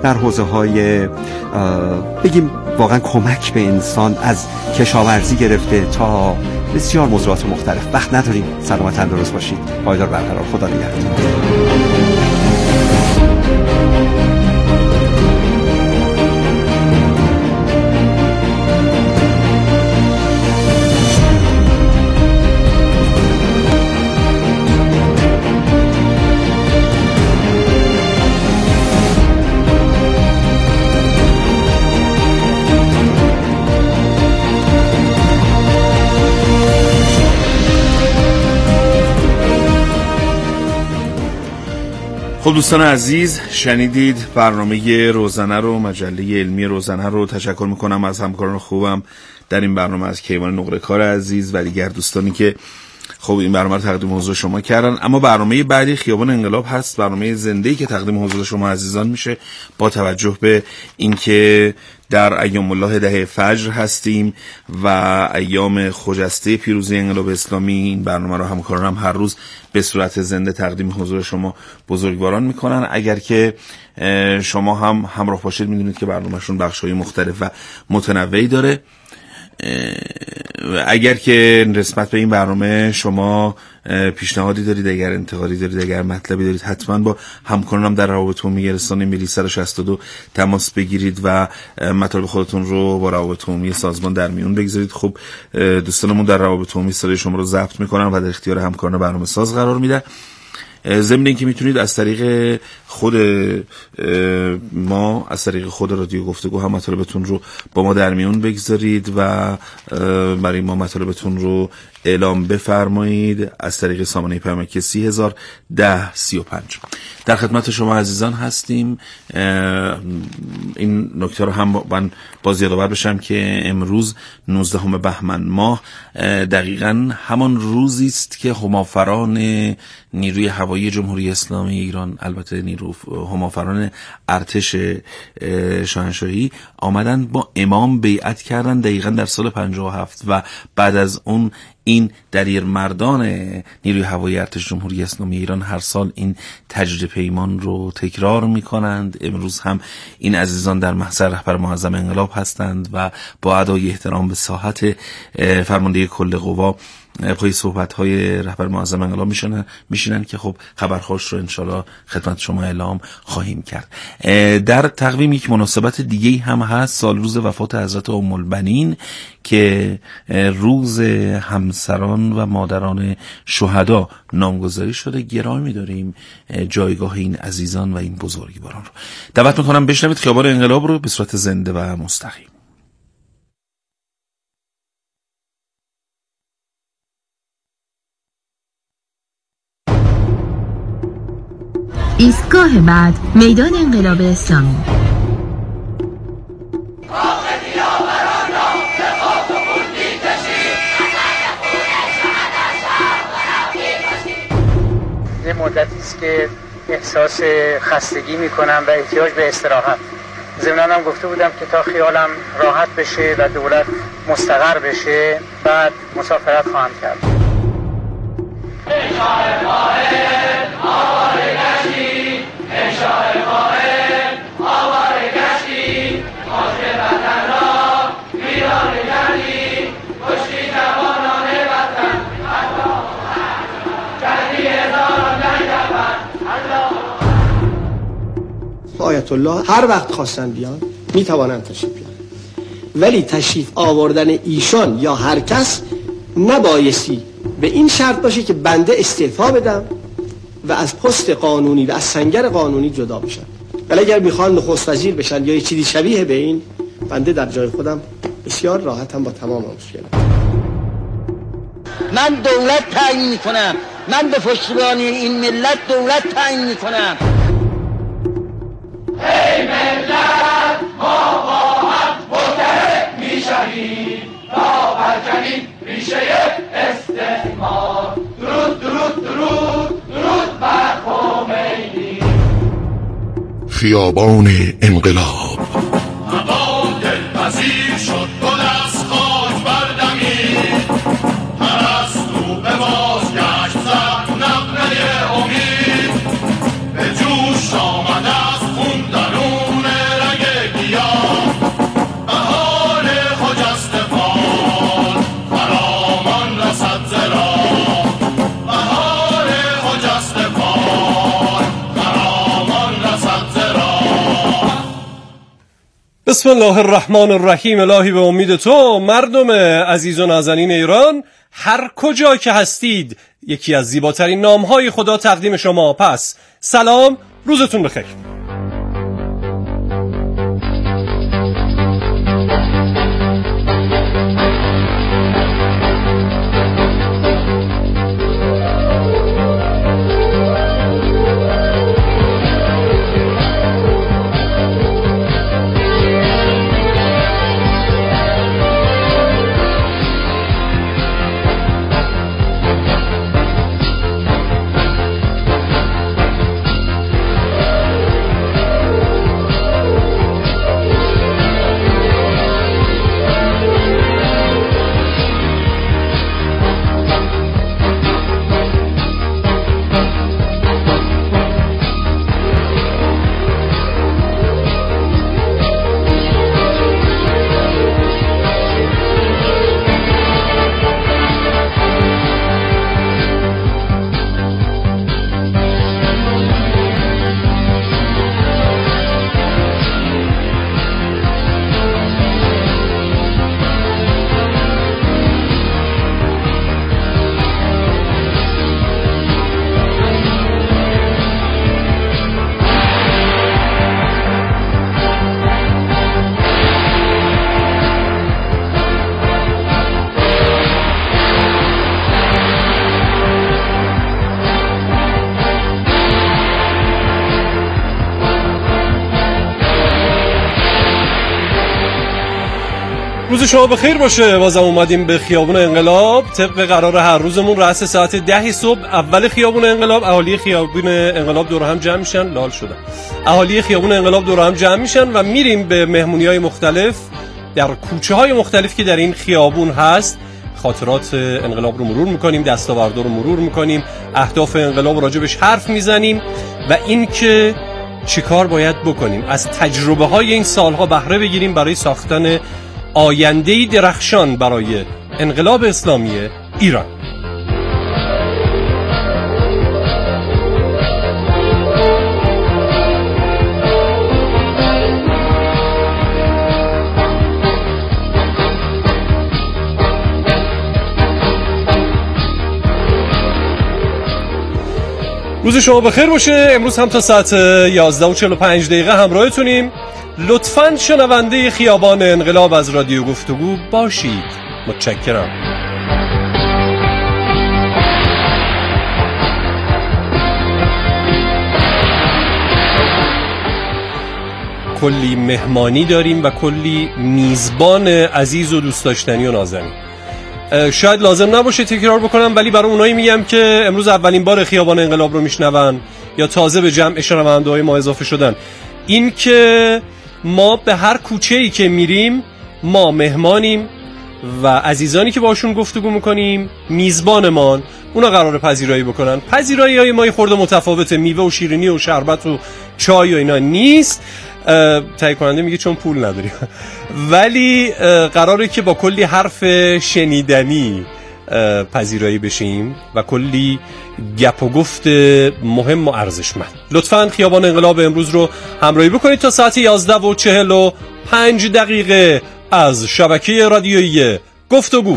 در حوزه‌های بگیم واقعا کمک به انسان، از کشاورزی گرفته تا بسیار موضوعات مختلف. وقت نداریم. سلامت تندرست باشید. پایدار برقرار. خدا نگهدار. خب دوستان عزیز، شنیدید برنامه روزنه رو، مجله علمی روزنه رو. تشکر میکنم از همکاران خوبم در این برنامه، از کیوان نقره کار عزیز و دیگر دوستانی که خب این برنامه رو تقدیم حضور شما کردن. اما برنامه بعدی خیابان انقلاب هست، برنامه زنده‌ای که تقدیم حضور شما عزیزان میشه. با توجه به اینکه در ایام الله دهه فجر هستیم و ایام خجسته پیروزی انقلاب اسلامی، این برنامه رو همکارانم هر روز به صورت زنده تقدیم حضور شما بزرگواران میکنن. اگر که شما هم همراه باشید میدونید که برنامهشون بخش‌های مختلف و متنوعی داره. اگر که نسبت به این برنامه شما پیشنهادی دارید، اگر انتقادی دارید، اگر مطلبی دارید، حتما با همکارانم در روابط عمومی رسانه ملی 162 تماس بگیرید و مطالب خودتون رو با روابط عمومی سازمان در میون بگذارید. خب دوستانمون در روابط عمومی صدای شما رو ضبط میکنن و در اختیار همکاران برنامه ساز قرار میدن. ضمن اینکه میتونید از طریق خود ما، از طریق خود رادیو گفتگو هم مطالبتون رو با ما در میون بگذارید و برای ما مطالبتون رو اعلام بفرمایید از طریق سامانه پیامکی 301035. در خدمت شما عزیزان هستیم. این نکته رو هم من باز یادآور بشم که امروز 19 بهمن ماه دقیقاً همان روزی است که همافران نیروی هوایی جمهوری اسلامی ایران، البته همافران ارتش شاهنشاهی، آمدن با امام بیعت کردن دقیقاً در سال 57 و بعد از اون این دلیر مردان نیروی هوایی ارتش جمهوری اسلامی ایران هر سال این تجدید پیمان رو تکرار می کنند. امروز هم این عزیزان در محضر رهبر معظم انقلاب هستند و با ادای احترام به ساحت فرمانده کل قوا پای صحبت‌های رهبر معظم انقلاب میشینن که خب خبرخوش رو انشالله خدمت شما اعلام خواهیم کرد. در تقویم یک مناسبت دیگه‌ای هم هست، سال روز وفات حضرت ام البنین که روز همسران و مادران شهدا نامگذاری شده. گرامی می‌داریم جایگاه این عزیزان و این بزرگواران رو. دعوت می‌کنم بشنوید خیابان انقلاب رو به صورت زنده و مستقیم. ایستگاه بعد، میدان انقلاب اسلامی. یه مدتی است که احساس خستگی میکنم و احتیاج به استراحت. ضمناً هم گفته بودم که تا خیالم راحت بشه و دولت مستقر بشه بعد مسافرت خواهم کرد. آیت الله هر وقت خواستن بیان میتوانند تشریف بیارن، ولی تشریف آوردن ایشان یا هر کس نبایستی به این شرط باشه که بنده استعفا بدم و از پست قانونی و از سنگر قانونی جدا بشن. ولی اگر میخوان نخست وزیر بشن یا یه چیزی شبیه به این، بنده در جای خودم بسیار راحتم با تمام مشکلات. من دولت تعیین میکنم، من به پشتیبانی این ملت دولت تعیین میکنم. ای ملت ما با هم متحد میشویم تا برکنیم ریشه استعمار. درود درود درود درود بر خمینی. خیابان انقلاب. هوا دلپذیر شد، گل از خاک بردمید، پرستو به بازگشت زد نغمه امید، به جوش آمد از خون درون بسم الله الرحمن الرحیم. الهی به امید تو مردم عزیز و نازنین ایران هر کجا که هستید یکی از زیباترین نامهای خدا تقدیم شما. پس سلام، روزتون بخیر. روز شما بخیر باشه. بازم اومدیم به خیابون انقلاب. طبق قرار هر روزمون رأس ساعت 10 صبح اول خیابون انقلاب اهالی خیابون انقلاب دور هم جمع میشن. لال شدن. اهالی خیابون انقلاب دور هم جمع میشن و میریم به مهمونی‌های مختلف در کوچه‌های مختلف که در این خیابون هست. خاطرات انقلاب رو مرور میکنیم، دستاوردها رو مرور میکنیم، اهداف انقلاب راجبش حرف میزنیم و اینکه چیکار باید بکنیم، از تجربه‌های این سالها بهره بگیریم برای ساختن آینده‌ای درخشان برای انقلاب اسلامی ایران. روز شما بخیر باشه. امروز هم تا ساعت 11:45 همراهتونیم. لطفاً شنونده خیابان انقلاب از رادیو گفتگو باشید. متشکرم. کلی مهمانی داریم و کلی میزبان عزیز و دوست داشتنی و نازنین. شاید لازم نباشه تکرار بکنم، ولی برای اونایی میگم که امروز اولین بار خیابان انقلاب رو میشنون یا تازه به جمع شنونده‌های ما اضافه شدن، این که ما به هر کوچه‌ای که میریم ما مهمانیم و عزیزانی که باشون گفتگو میکنیم میزبانمان، اونا قراره پذیرایی بکنن. پذیرایی‌های ما خورده متفاوته، میوه و شیرینی و شربت و چای و اینا نیست. تهیه کننده میگه چون پول نداریم ولی قراره که با کلی حرف شنیدنی پذیرایی بشیم و کلی گپ و گفت مهم و ارزشمند. لطفاً خیابان انقلاب امروز رو همراهی بکنید تا ساعت 11:45 از شبکه رادیویی گفتگو.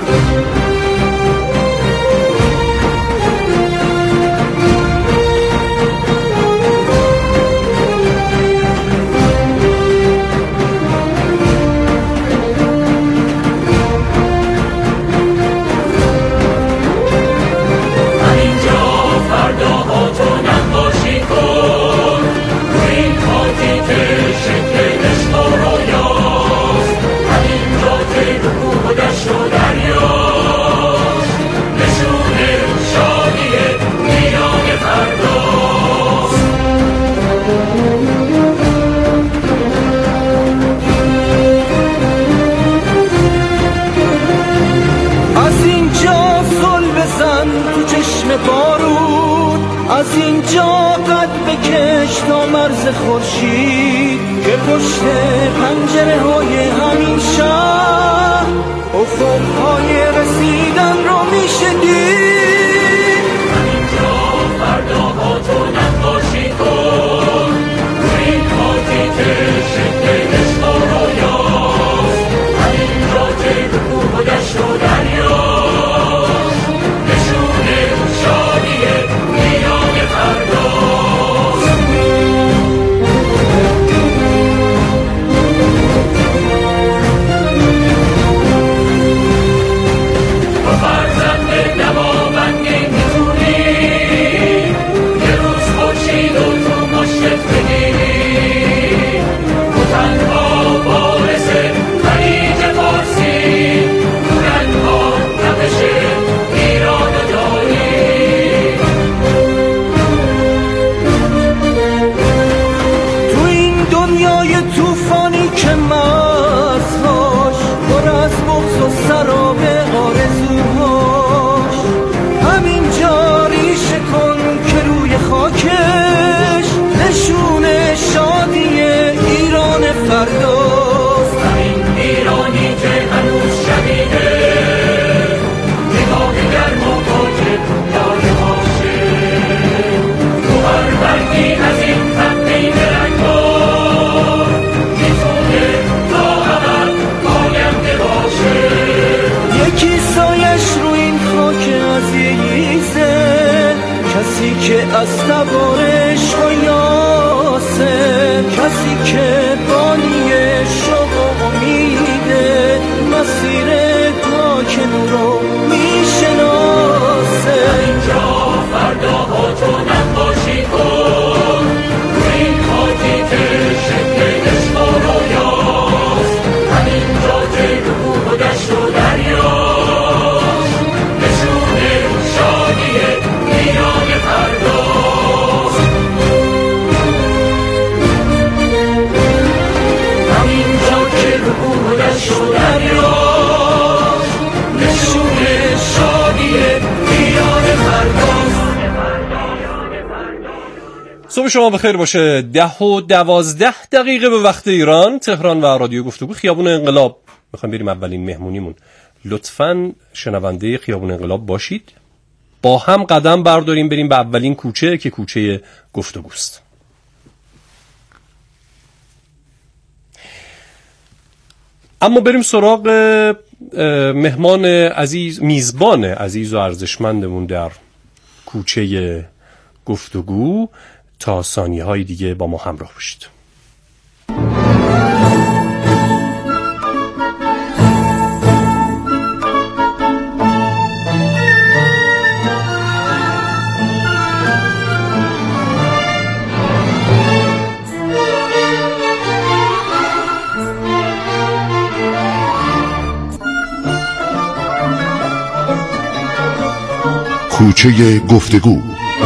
از اینجا قد بکش تا مرز خورشید که پشت پنجره های همین شهر افقهای رسیدن رو میشه دید. همینجا فرداها تو نقاشی کن روی این خاکی که شکل عشق صبح شما بخیر باشه. 10:12 به وقت ایران، تهران و رادیو گفتگو خیابون انقلاب. میخوایم بریم اولین مهمونیمون. لطفاً شنونده خیابون انقلاب باشید. با هم قدم برداریم بریم به اولین کوچه که کوچه گفتگوست. اما بریم سراغ مهمان عزیز، میزبان عزیز و ارزشمندمون در کوچه گفتگو. تا ثانیه‌های دیگه با ما همراه باشید. کوچه گفتگو.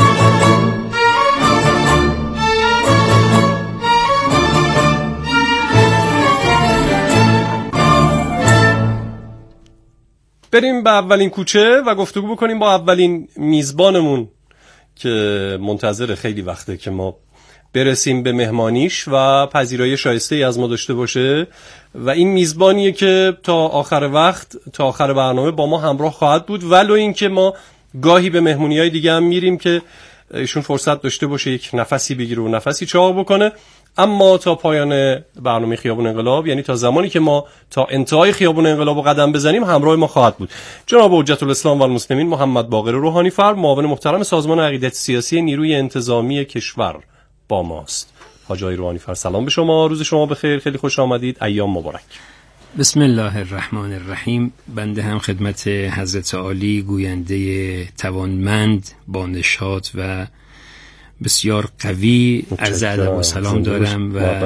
بریم به اولین کوچه و گفتگو بکنیم با اولین میزبانمون که منتظر خیلی وقته که ما برسیم به مهمانیش و پذیرایی شایسته‌ای از ما داشته باشه و این میزبانیه که تا آخر وقت، تا آخر برنامه با ما همراه خواهد بود، ولو این که ما گاهی به مهمونی‌های دیگه هم میریم که ایشون فرصت داشته باشه یک نفسی بگیره و نفسی چاق بکنه. اما تا پایان برنامه خیابون انقلاب، یعنی تا زمانی که ما تا انتهای خیابون انقلاب و قدم بزنیم، همراه ما خواهد بود جناب حجت الاسلام و المسلمین محمد باقر روحانی فرد، معاون محترم سازمان عقیدت سیاسی نیروی انتظامی کشور با ماست. حاج آقای روحانی فرد، سلام به شما، روز شما بخیر، خیلی خوش آمدید، ایام مبارک. بسم الله الرحمن الرحیم. بنده هم خدمت حضرت عالی گوینده توانمند با نشاط و بسیار قوی عرض ادب و سلام دارم و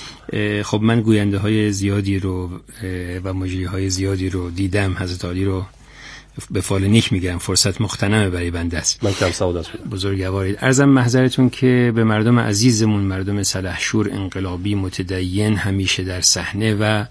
خب من گوینده های زیادی رو و مجری های زیادی رو دیدم. حضرت عالی رو به فال نیک میگم، فرصت مغتنمه برای بنده است. من کم سعادت بودم. بزرگوارید. عرضم محضرتون که به مردم عزیزمون، مردم سلحشور، انقلابی، متدین، همیشه در صحنه و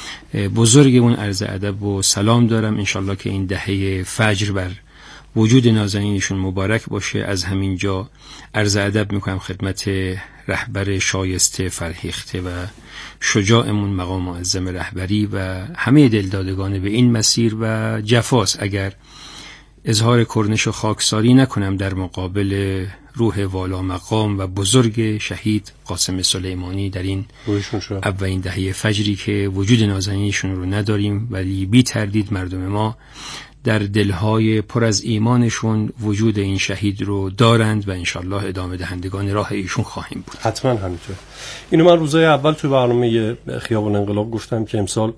بزرگمون عرض ادب و سلام دارم. انشالله که این دهه فجر بر وجود نازنینشون مبارک باشه. از همین جا عرض ادب میکنم خدمت رهبر شایسته، فرهیخته و شجاعمون مقام معظم رهبری و همه دلدادگان به این مسیر و جفاس اگر اظهار کرنش و خاکساری نکنم در مقابل روح والا مقام و بزرگ شهید قاسم سلیمانی در این اولین دهه فجری که وجود نازنینشون رو نداریم، ولی بی تردید مردم ما در دلهای پر از ایمانشون وجود این شهید رو دارند و انشالله ادامه دهندگان راه ایشون خواهیم بود. حتما همینطور. اینو من روزای اول توی برنامه خیابون انقلاب گفتم که امسال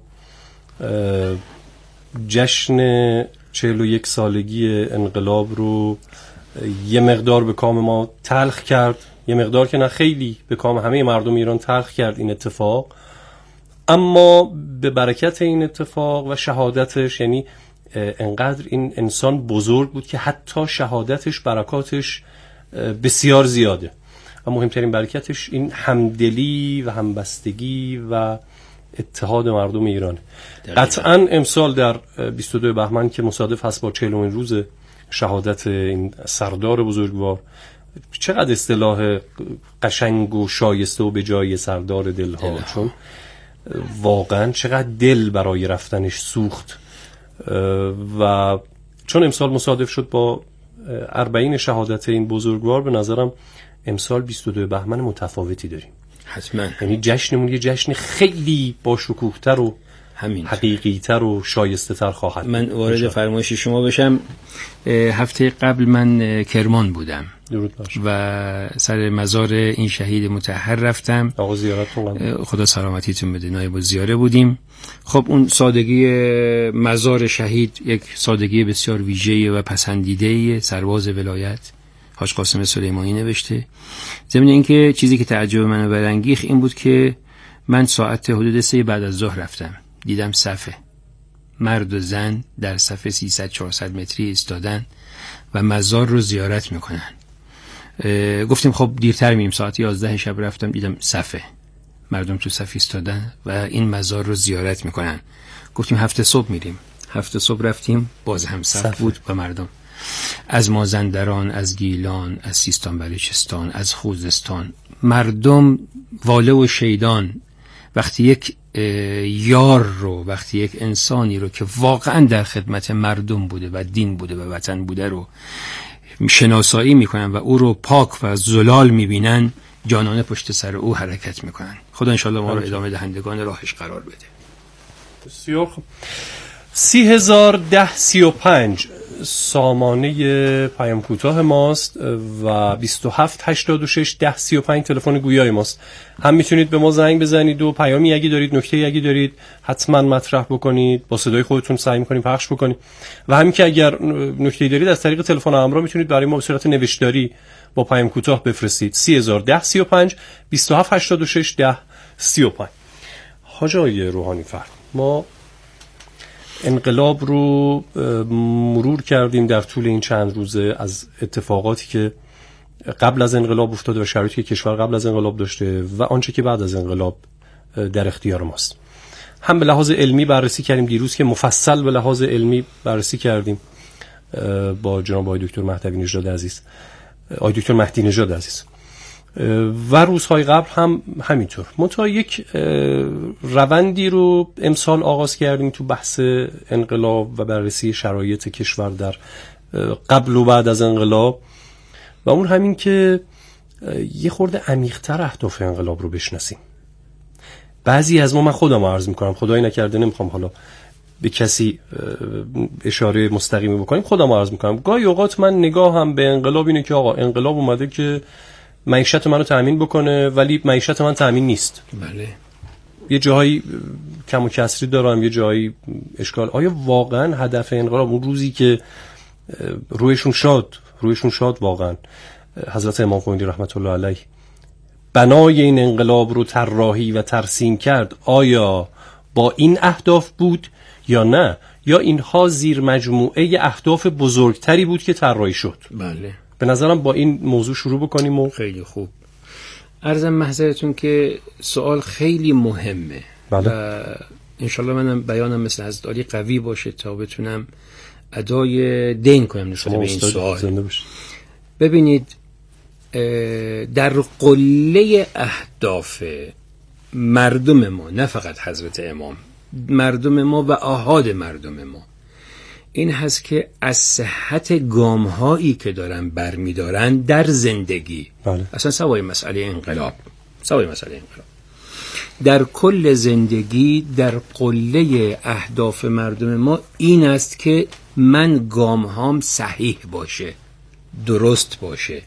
جشن 41 سالگی انقلاب رو یه مقدار به کام ما تلخ کرد، یه مقدار که نه خیلی به کام همه مردم ایران تلخ کرد این اتفاق. اما به برکت این اتفاق و شهادتش، یعنی انقدر این انسان بزرگ بود که حتی شهادتش، برکاتش بسیار زیاده و مهمترین برکتش این همدلی و همبستگی و اتحاد مردم ایران. قطعا امسال در 22 بهمن که مصادف هست با 40مین روز شهادت این سردار بزرگوار، چقدر اصطلاح قشنگ و شایسته و به جای سردار دلها، چون واقعا چقدر دل برای رفتنش سوخت و چون امسال مصادف شد با 40 شهادت این بزرگوار، به نظرم امسال 22 بهمن متفاوتی داریم. حتما. یعنی جشنمون یه جشن خیلی با شکوه‌تر و حقیقی‌تر و شایسته‌تر خواهد. من وارد فرمایش شما بشم. هفته قبل من کرمان بودم و سر مزار این شهید مطهر رفتم. آقا زیارتتون خدا سلامتیتون بده. نایب الزیاره بودیم. خب اون سادگی مزار شهید یک سادگی بسیار ویژه‌ای و پسندیده‌ای سرباز ولایت حاج قاسم سلیمانی نوشته. ضمن اینکه چیزی که تعجب منو برانگیخت این بود که من ساعت حدود 3 بعد از ظهر رفتم، دیدم صفه مرد و زن در صف 300-400 متری ایستادن و مزار رو زیارت میکنن. گفتیم خب دیرتر میریم، ساعت 11 شب رفتم دیدم صفه مردم تو صف ایستادن و این مزار رو زیارت میکنن. گفتیم هفته صبح میریم. هفته صبح رفتیم باز هم صف بود و مردم. از مازندران، از گیلان، از سیستان بلوچستان، از خوزستان، مردم واله و شیدان وقتی یک یار رو، وقتی یک انسانی رو که واقعا در خدمت مردم بوده و دین بوده و وطن بوده رو شناسایی میکنن و او رو پاک و زلال میبینن، جانانه پشت سر او حرکت میکنن. خدا انشالله ما رو ادامه دهندگان راهش قرار بده. بسیار خوب. 301035 سامانه پیام کوتاه ماست و 27861035 تلفن گویای ماست. هم میتونید به ما زنگ بزنید و پیامی اگه دارید، نکته اگه دارید حتما مطرح بکنید، با صدای خودتون سعی می‌کنیم پخش بکنیم. و همین که اگر نکته‌ای دارید از طریق تلفن همراه میتونید برای ما به صورت نوشتاری با پیام کوتاه بفرستید. 301035 27861035. حاج آقای روحانی فرد، ما انقلاب رو مرور کردیم در طول این چند روزه، از اتفاقاتی که قبل از انقلاب افتاده و شرایطی که کشور قبل از انقلاب داشته و آنچه که بعد از انقلاب در اختیار ماست. هم به لحاظ علمی بررسی کردیم دیروز که مفصل به لحاظ علمی بررسی کردیم با جناب آقای دکتر مهدی نژاد عزیز، آقای دکتر مهدی نژاد عزیز، و روزهای قبل هم همینطور. منتها یک روندی رو امسال آغاز کردیم تو بحث انقلاب و بررسی شرایط کشور در قبل و بعد از انقلاب، و اون همین که یه خورده عمیق‌تر اهداف انقلاب رو بشناسیم. بعضی از ما، من خودم عرض میکنم، خدایی نکرده نمیخوام حالا به کسی اشاره مستقیمی بکنیم، خودم عرض میکنم گاهی اوقات من نگاهم به انقلاب اینه که آقا انقلاب اومده که معیشت منو تأمین بکنه، ولی معیشت من تأمین نیست. بله. یه جایی کم و کسری دارم، یه جایی اشکال. آیا واقعا هدف انقلاب اون روزی که رویشون شاد واقعا حضرت امام خمینی رحمت الله علیه بنای این انقلاب رو طراحی و ترسیم کرد، آیا با این اهداف بود یا نه، یا اینها زیر مجموعه اهداف بزرگتری بود که طراحی شد؟ بله. به نظرم با این موضوع شروع بکنیم. و خیلی خوب. عرضم محضرتون که سوال خیلی مهمه. بله. و انشالله منم بیانم مثل حضرت علی قوی باشه تا بتونم ادای دین کنم نسبت به این سوال. ببینید، در قله اهداف مردم ما، نه فقط حضرت امام، مردم ما و آحاد مردم ما، این هست که از صحت گام‌هایی که دارن برمی‌دارن در زندگی، بله. اصلا سوای مسئله انقلاب، در کل زندگی، در قله اهداف مردم ما این است که من گام‌هام صحیح باشه، درست باشه،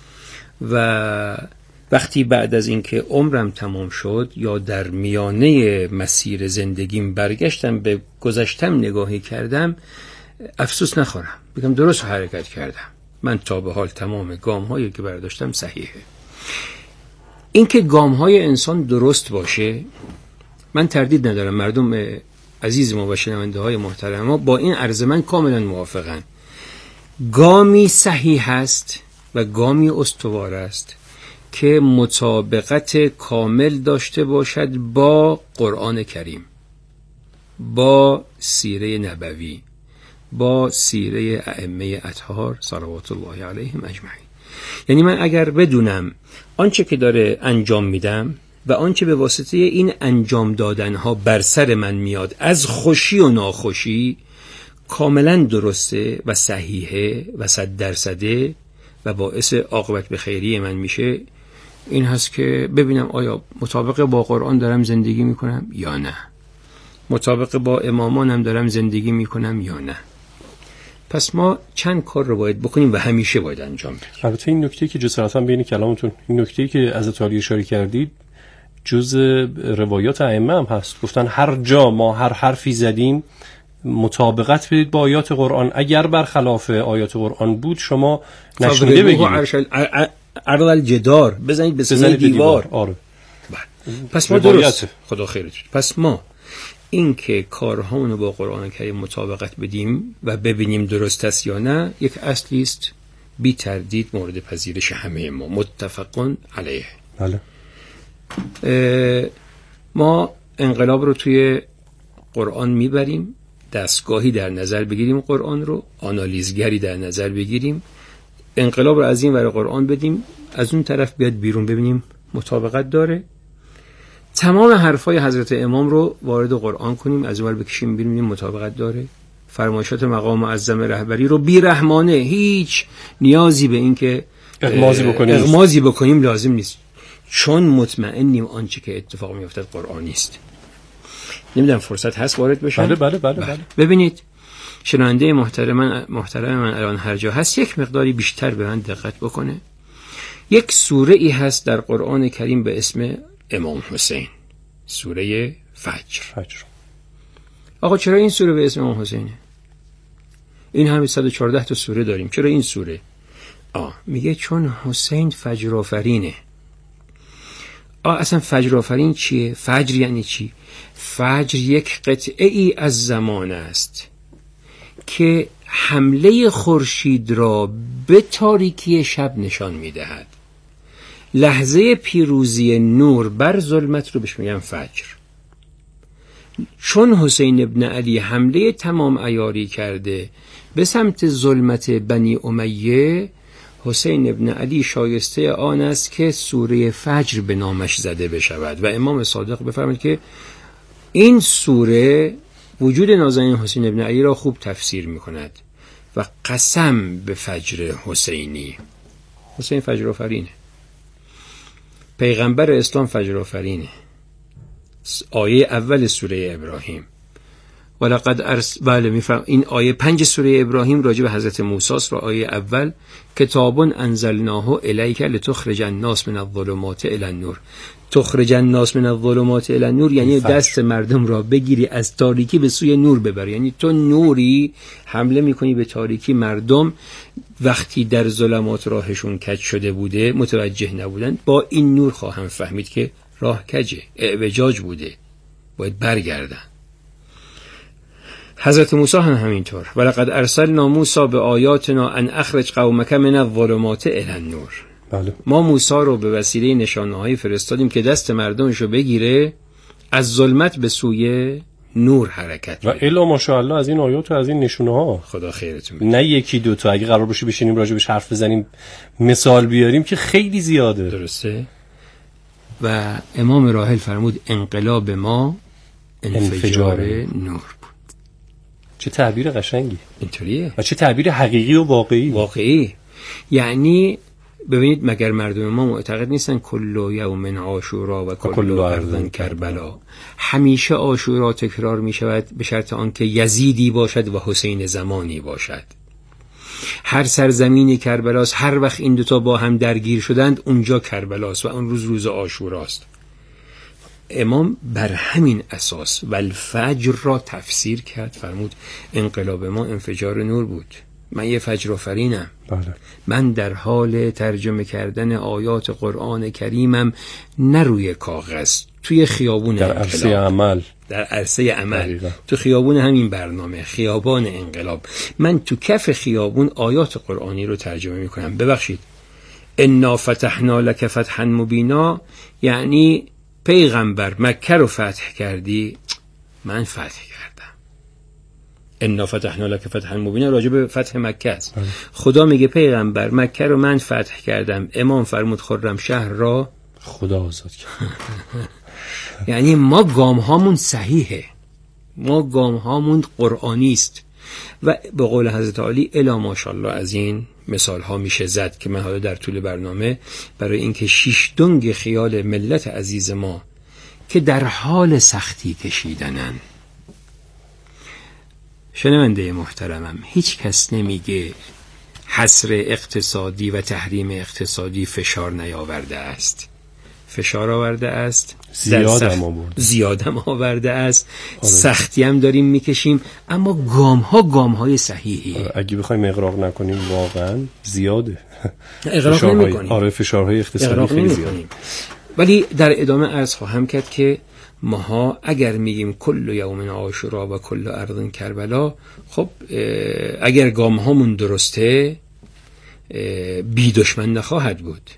و وقتی بعد از اینکه عمرم تمام شد یا در میانه مسیر زندگیم برگشتم به گذشتم نگاهی کردم، افسوس نخورم، بگم درست حرکت کردم، من تا به حال تمام گام‌هایی که برداشتم صحیحه. اینکه گام‌های انسان درست باشه، من تردید ندارم مردم عزیز ما و شنونده‌های محترم ما با این عرض من کاملا موافقن. گامی صحیح است و گامی استوار است که مطابقت کامل داشته باشد با قرآن کریم، با سیره نبوی، با سیره ائمه اطهار صلوات الله علیهم اجمعین. یعنی من اگر بدونم آنچه که داره انجام میدم و آنچه به واسطه این انجام دادنها بر سر من میاد از خوشی و ناخوشی کاملا درسته و صحیحه و 100% و باعث عاقبت به خیری من میشه، این هست که ببینم آیا مطابق با قرآن دارم زندگی میکنم یا نه، مطابق با امامانم دارم زندگی میکنم یا نه. پس ما چند کار رو باید بکنیم و همیشه باید انجام بدیم. البته این نکته که جسارتا بین کلامتون، این نکته که از علی اشاره کردید جز روایات ائمه هم هست، گفتن هر جا ما هر حرفی زدیم مطابقت بدید با آیات قرآن، اگر برخلاف آیات قرآن بود شما نشنیده بگیرید، عرض الجدار بزنید به سینه دیوار. آره. پس ما درست، خدا خیرت. پس ما این که کارهامونو با قرآن کریم مطابقت بدیم و ببینیم درست است یا نه، یک اصلی است بی تردید مورد پذیرش همه ما، متفقون علیه. بله. ما انقلاب رو توی قرآن میبریم دستگاهی در نظر بگیریم قرآن رو، آنالیزگری در نظر بگیریم، انقلاب رو از این ور قرآن بدیم، از اون طرف بیاد بیرون ببینیم مطابقت داره، تمام حرفای حضرت امام رو وارد قرآن کنیم، از اون ور بکشیم ببینیم مطابقت داره، فرمایشات مقام معظم رهبری رو بی‌رحمانه، هیچ نیازی به این که اغماضی بکنیم لازم نیست، چون مطمئنیم آنچه که اتفاق میافتد قرآنی است. نمیدونم فرصت هست وارد بشم؟ بله. ببینید شنونده محترم من الان هر جا هست یک مقداری بیشتر به من دقت بکنه. یک سوره ای هست در قرآن کریم به اسم امام حسین، سوره فجر. آقا چرا این سوره به اسم امام حسینه؟ این همه 114 تا سوره داریم، چرا این سوره؟ میگه چون حسین فجر آفرینه. اصلا فجر آفرین چیه؟ فجر یعنی چی؟ فجر یک قطعه ای از زمان است که حمله خورشید را به تاریکی شب نشان میدهد. لحظه پیروزی نور بر ظلمت رو بهش میگن فجر. چون حسین ابن علی حمله تمام عیاری کرده به سمت ظلمت بنی امیه، حسین ابن علی شایسته آن است که سوره فجر به نامش زده بشود و امام صادق بفرمایند که این سوره وجود نازنین حسین ابن علی را خوب تفسیر می‌کند و قسم به فجر حسینی. حسین فجر آفرینه، پیغمبر اسلام فجر آفرینه. آیه اول سوره ابراهیم ولقد بله میفهم این آیه 5 سوره ابراهیم راجع به حضرت موسی است. را آیه اول کتاب انزلناه الیک لتخرج الناس من الظلمات الی النور. تخرج الناس من الظلمات الی النور یعنی دست مردم را بگیری از تاریکی به سوی نور ببری، یعنی تو نوری حمله میکنی به تاریکی. مردم وقتی در ظلمات راهشون کج شده بوده متوجه نبودن، با این نور خواهم فهمید که راه کجه، اعوجاج بوده، باید برگردن. حضرت موسی هم همینطور ولقد ارسلنا موسی بآیاتنا ان اخرج قومک من الظلمات الی النور. بله. ما موسی رو به وسیله نشانه‌هایی فرستادیم که دست مردمش رو بگیره از ظلمت به سوی نور حرکت و الا ماشاءالله از این آیات و از این نشونه ها خدا خیرتون بده. نه یکی دو تا، اگه قرار باشه بشینیم راجع بهش حرف بزنیم مثال بیاریم که خیلی زیاده. درسته. و امام راحل فرمود انقلاب ما انفجار نور. چه تعبیر قشنگی. اینطوریه. و چه تعبیر حقیقی و واقعی. یعنی ببینید مگر مردم ما معتقد نیستن کل یوم عاشورا و کل ارض کربلا؟ همیشه عاشورا تکرار می شود به شرط آنکه یزیدی باشد و حسین زمانی باشد. هر سرزمینی کربلاست، هر وقت این دوتا با هم درگیر شدند اونجا کربلاست و اون روز عاشوراست. امام بر همین اساس و الفجر را تفسیر کرد، فرمود انقلاب ما انفجار نور بود. من یه فجر آفرینم. بله. من در حال ترجمه کردن آیات قرآن کریمم، نه روی کاغذ، توی خیابون در عرصه عمل. در عرصه عمل، تو خیابون همین برنامه، خیابان انقلاب. من تو کف خیابون آیات قرآنی رو ترجمه میکنم. ببخشید انا فتحنا لک فتحا مبینا یعنی پیغمبر مکه رو فتح کردی، من فتح کردم. انا فتحنا لک فتحا مبینا راجع به فتح مکه است. خدا میگه پیغمبر مکه رو من فتح کردم. امام فرمود خرم شهر را خدا آزاد کرد. یعنی ما گام هامون صحیحه، ما گام هامون قرآنی است و به قول حضرت علی الا ماشاءالله از این مثال ها میشه زد که من حالا در طول برنامه برای اینکه شیش دنگ خیال ملت عزیز ما که در حال سختی کشیدنن. شنونده محترمم، هیچ کس نمیگه حصر اقتصادی و تحریم اقتصادی فشار نیاورده است. فشار آورده است، زیاد هم آورده است. سختی هم داریم میکشیم، اما گام های صحیحی. اگه بخوایم اغراق نکنیم واقعا زیاده. اغراق نمی‌کنیم. فشارهای اقتصادی خیلی زیاده. ولی در ادامه عرض خواهم کرد که ماها اگر میگیم کل یوم عاشورا و کل ارض کربلا، خب اگر گام هامون درسته بی دشمن نخواهد بود.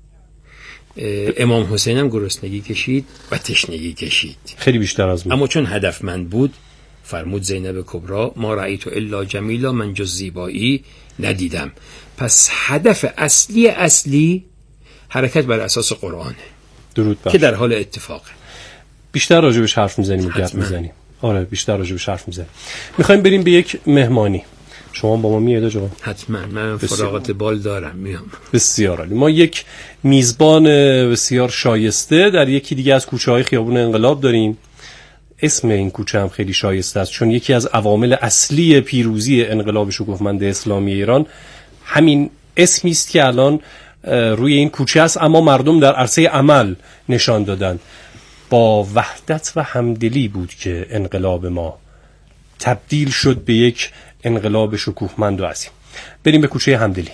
امام حسین هم گرسنگی کشید و تشنگی کشید، خیلی بیشتر از بود، اما چون هدفمند بود فرمود زینب کبرا ما رأیت الا جمیلا، من جز زیبایی ندیدم. پس هدف اصلی حرکت بر اساس قرآنه، درود بر که در حال اتفاقه. بیشتر راجبش حرف میزنیم و گپ میزنیم. آره بیشتر راجبش حرف میزنیم. میخوایم بریم به یک مهمانی. شما با ما میاد آقا؟ حتما، من فراغت بال دارم، میام. بسیار عالی. ما یک میزبان بسیار شایسته در یکی دیگه از کوچه‌های خیابون انقلاب داریم. اسم این کوچه هم خیلی شایسته است، چون یکی از عوامل اصلی پیروزی انقلاب شکوفمند اسلامی ایران همین اسمی است که الان روی این کوچه است، اما مردم در عرصه عمل نشان دادن. با وحدت و همدلی بود که انقلاب ما تبدیل شد به یک انقلاب شکوفمند و عظیم. بریم به کوچه همدلی.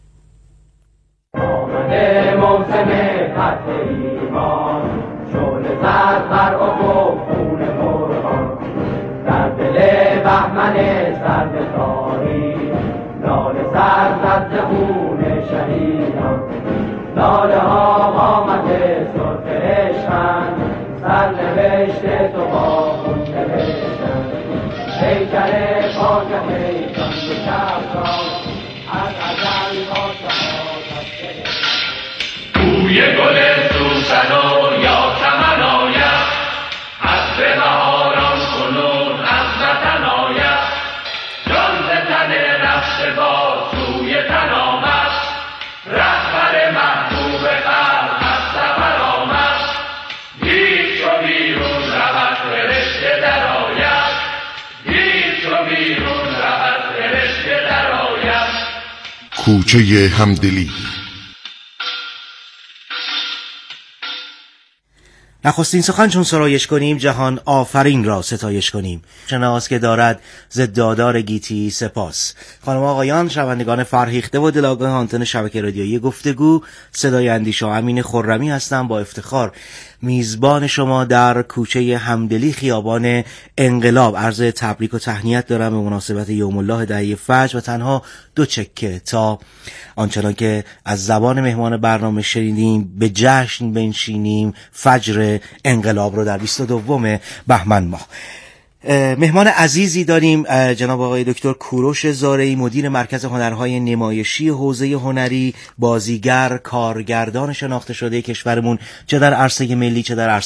آمده موسم فتح ایمان، شعله زد بر افق خون قربان، در دل بهمن سرد تاریک، لاله سر زد ز خون شهیدان، لاله ها قامت سرخ عشقند، سرنوشت تو با خون نوشتند، پیکر پاک پیکان به شب را از ازل با شهادت گرفت. بوی گل سوسن و یاسمن آید، عطر بهاران کنون از وطن آید، جان ز تن رفته با سوی تن آمد، رهبر محبوب قلب از سفر آمد، دید چو بیرون رود فرشته درآید، دید چو بیرون رود فرشته درآید. کوچه همدلی. نخستین سخن چون سرایش کنیم جهان آفرین را ستایش کنیم، شناس که دارد ز دادار گیتی سپاس. خانم آقایان، شنوندگان فرهیخته و دلاگاه آنتن شبکه رادیویی گفتگو، صدای اندیشه امین خرمی هستم، با افتخار میزبان شما در کوچه همدلی خیابان انقلاب. عرض تبریک و تهنیت دارم به مناسبت یوم الله دهه فجر و تنها 2 چکه تا آنچنان که از زبان مهمان برنامه شنیدیم به جشن بنشینیم فجر انقلاب رو در 22 بهمن ماه. مهمان عزیزی داریم، جناب آقای دکتر کوروش زارعی، مدیر مرکز هنرهای نمایشی حوزه هنری، بازیگر، کارگردان شناخته شده کشورمون، چه در عرصه ملی چه در